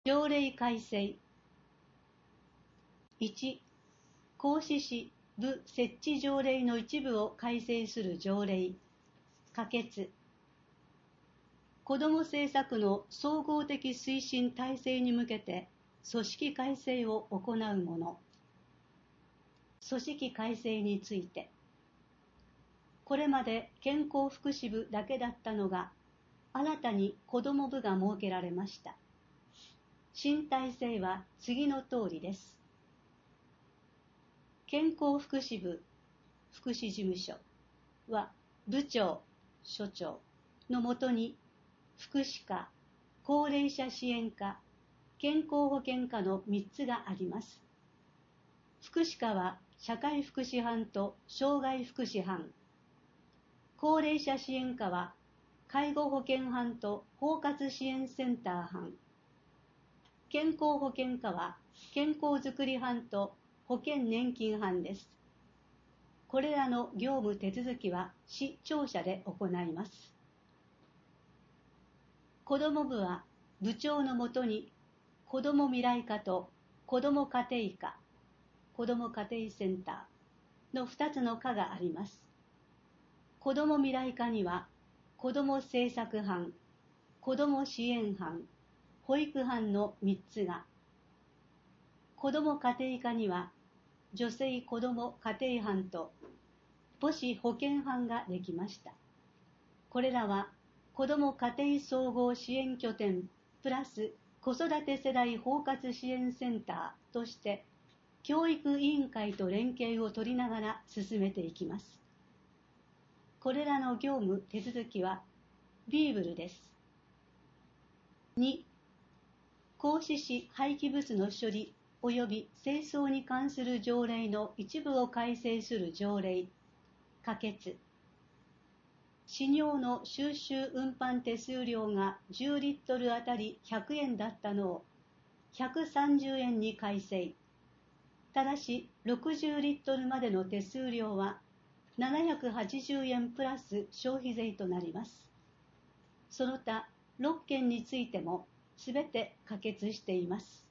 条例改正。1、皇嗣市部設置条例の一部を改正する条例。可決。子ども政策の総合的推進体制に向けて組織改正を行うもの。組織改正について。これまで健康福祉部だけだったのが、新たに子ども部が設けられました。新体制は次の通りです。健康福祉部、福祉事務所は部長、所長のもとに福祉課、高齢者支援課、健康保険課の3つがあります。福祉課は社会福祉班と障害福祉班、高齢者支援課は介護保険班と包括支援センター班、健康保険課は健康づくり班と保険年金班です。これらの業務手続きは市庁舎で行います。子ども部は部長のもとに子ども未来課と子ども家庭課、子ども家庭センターの2つの課があります。子ども未来課には子ども政策班、子ども支援班、保育班の3つが、子ども家庭課には女性子ども家庭班と母子保健班ができました。これらは子ども家庭総合支援拠点プラス子育て世代包括支援センターとして教育委員会と連携を取りながら進めていきます。これらの業務手続きはビーブルです。2、皇嗣市廃棄物の処理及び清掃に関する条例の一部を改正する条例。可決。飼料の収集運搬手数料が10リットルあたり100円だったのを130円に改正。ただし60リットルまでの手数料は780円プラス消費税となります。その他6件についてもすべて可決しています。